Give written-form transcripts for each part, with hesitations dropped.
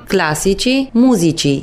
Clasicii muzicii.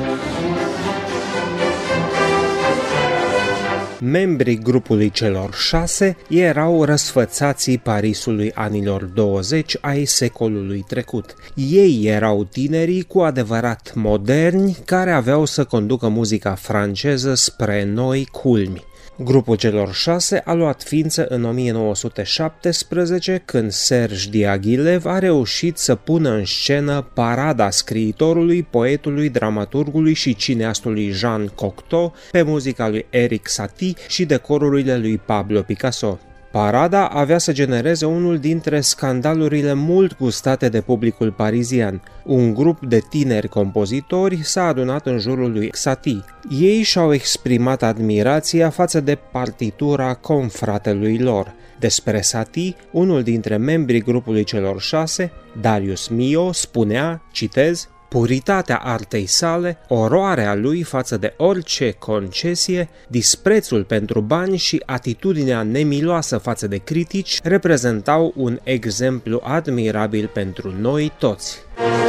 Membrii grupului celor 6 erau răsfățații Parisului anilor 20 ai secolului trecut. Ei erau tinerii cu adevărat moderni care aveau să conducă muzica franceză spre noi culmi. Grupul celor 6 a luat ființă în 1917 când Serge Diaghilev a reușit să pună în scenă parada scriitorului, poetului, dramaturgului și cineastului Jean Cocteau pe muzica lui Erik Satie și decorurile lui Pablo Picasso. Parada avea să genereze unul dintre scandalurile mult gustate de publicul parizian. Un grup de tineri compozitori s-a adunat în jurul lui Satie. Ei și-au exprimat admirația față de partitura confratelui lor. Despre Satie, unul dintre membrii grupului celor 6, Darius Milhaud, spunea, citez, puritatea artei sale, oroarea lui față de orice concesie, disprețul pentru bani și atitudinea nemiloasă față de critici reprezentau un exemplu admirabil pentru noi toți.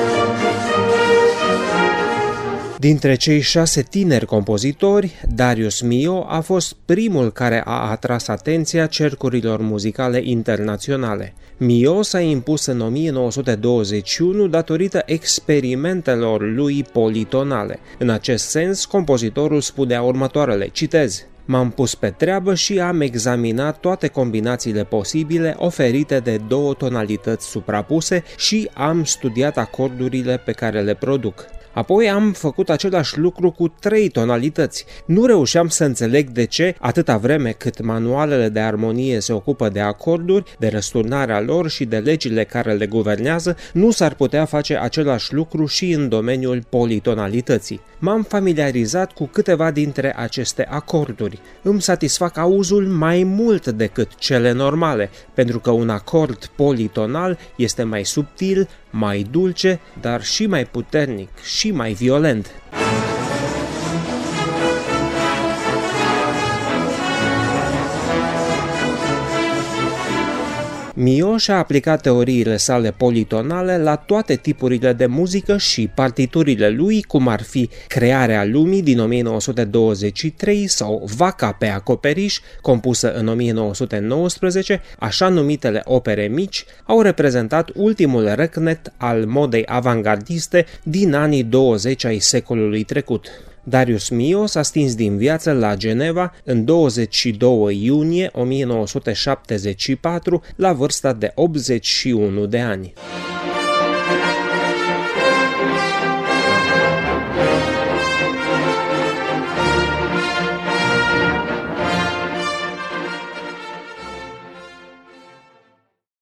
Dintre cei 6 tineri compozitori, Darius Milhaud a fost primul care a atras atenția cercurilor muzicale internaționale. Milhaud s-a impus în 1921 datorită experimentelor lui politonale. În acest sens, compozitorul spunea următoarele, citez, m-am pus pe treabă și am examinat toate combinațiile posibile oferite de 2 tonalități suprapuse și am studiat acordurile pe care le produc. Apoi am făcut același lucru cu 3 tonalități. Nu reușeam să înțeleg de ce, atâta vreme cât manualele de armonie se ocupă de acorduri, de răsturnarea lor și de legile care le guvernează, nu s-ar putea face același lucru și în domeniul politonalității. M-am familiarizat cu câteva dintre aceste acorduri. Îmi satisfac auzul mai mult decât cele normale, pentru că un acord politonal este mai subtil, mai dulce, dar și mai puternic și mai violent. Milhaud și-a aplicat teoriile sale politonale la toate tipurile de muzică și partiturile lui, cum ar fi Crearea lumii din 1923 sau Vaca pe acoperiș, compusă în 1919, așa numitele opere mici, au reprezentat ultimul răcnet al modei avangardiste din anii 20 ai secolului trecut. Darius Milhaud s-a stins din viață la Geneva în 22 iunie 1974 la vârsta de 81 de ani.